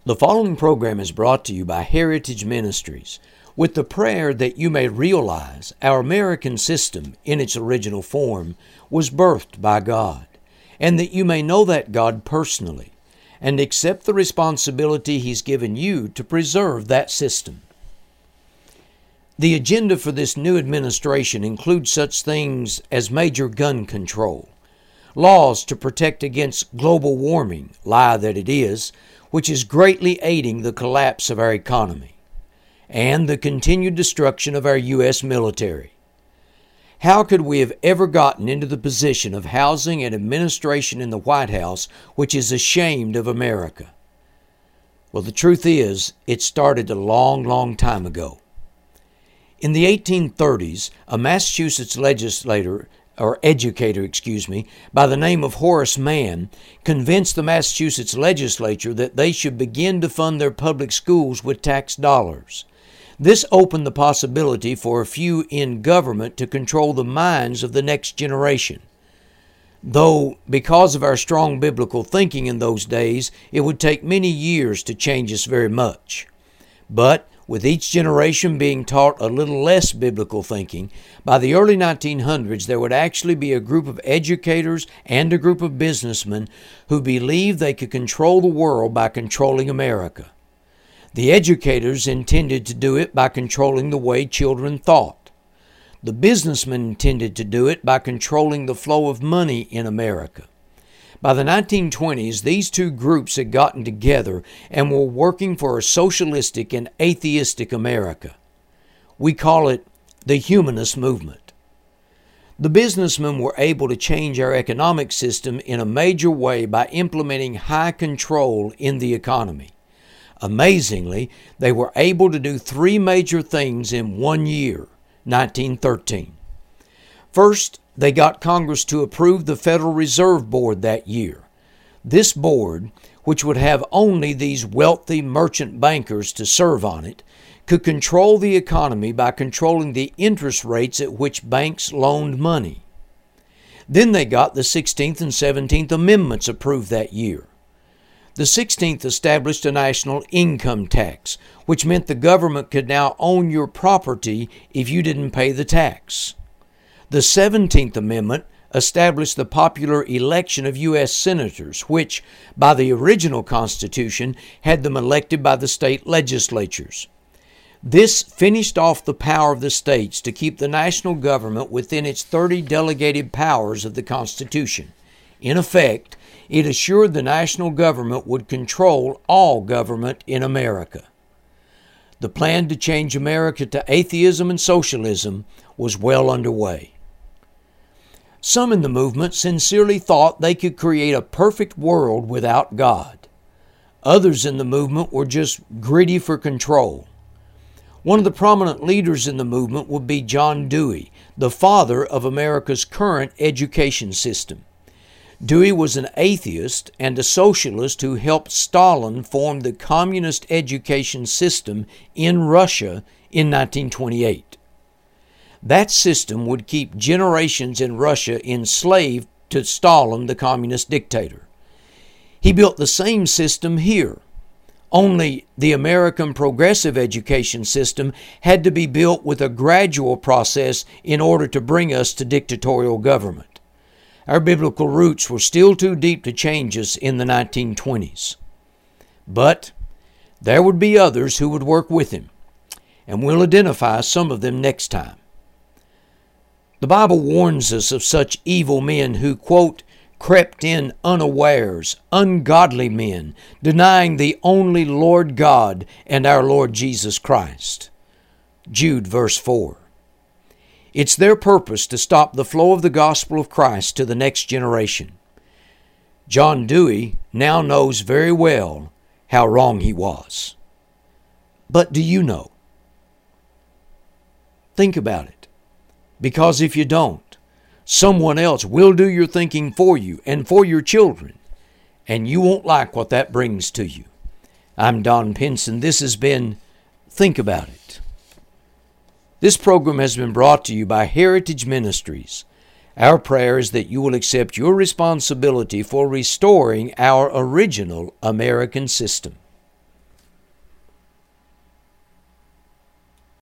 The following program is brought to you by Heritage Ministries with the prayer that you may realize our American system in its original form was birthed by God, and that you may know that God personally and accept the responsibility He's given you to preserve that system. The agenda for this new administration includes such things as major gun control, laws to protect against global warming, lie that it is, which is greatly aiding the collapse of our economy, and the continued destruction of our U.S. military. How could we have ever gotten into the position of housing an administration in the White House which is ashamed of America? Well, the truth is, it started a long time ago. In the 1830s, a Massachusetts educator by the name of Horace Mann convinced the Massachusetts legislature that they should begin to fund their public schools with tax dollars. This opened the possibility for a few in government to control the minds of the next generation. Though, because of our strong biblical thinking in those days, it would take many years to change us very much. But with each generation being taught a little less biblical thinking, by the early 1900s there would actually be a group of educators and a group of businessmen who believed they could control the world by controlling America. The educators intended to do it by controlling the way children thought. The businessmen intended to do it by controlling the flow of money in America. By the 1920s, these two groups had gotten together and were working for a socialistic and atheistic America. We call it the humanist movement. The businessmen were able to change our economic system in a major way by implementing high control in the economy. Amazingly, they were able to do three major things in 1 year, 1913. First, they got Congress to approve the Federal Reserve Board that year. This board, which would have only these wealthy merchant bankers to serve on it, could control the economy by controlling the interest rates at which banks loaned money. Then they got the 16th and 17th Amendments approved that year. The 16th established a national income tax, which meant the government could now own your property if you didn't pay the tax. The 17th Amendment established the popular election of U.S. senators, which, by the original Constitution, had them elected by the state legislatures. This finished off the power of the states to keep the national government within its 30 delegated powers of the Constitution. In effect, it assured the national government would control all government in America. The plan to change America to atheism and socialism was well underway. Some in the movement sincerely thought they could create a perfect world without God. Others in the movement were just greedy for control. One of the prominent leaders in the movement would be John Dewey, the father of America's current education system. Dewey was an atheist and a socialist who helped Stalin form the communist education system in Russia in 1928. That system would keep generations in Russia enslaved to Stalin, the communist dictator. He built the same system here, only the American progressive education system had to be built with a gradual process in order to bring us to dictatorial government. Our biblical roots were still too deep to change us in the 1920s. But there would be others who would work with him, and we'll identify some of them next time. The Bible warns us of such evil men who, quote, crept in unawares, ungodly men, denying the only Lord God and our Lord Jesus Christ. Jude verse 4. It's their purpose to stop the flow of the gospel of Christ to the next generation. John Dewey now knows very well how wrong he was. But do you know? Think about it. Because if you don't, someone else will do your thinking for you and for your children, and you won't like what that brings to you. I'm Don Pinson. This has been Think About It. This program has been brought to you by Heritage Ministries. Our prayer is that you will accept your responsibility for restoring our original American system.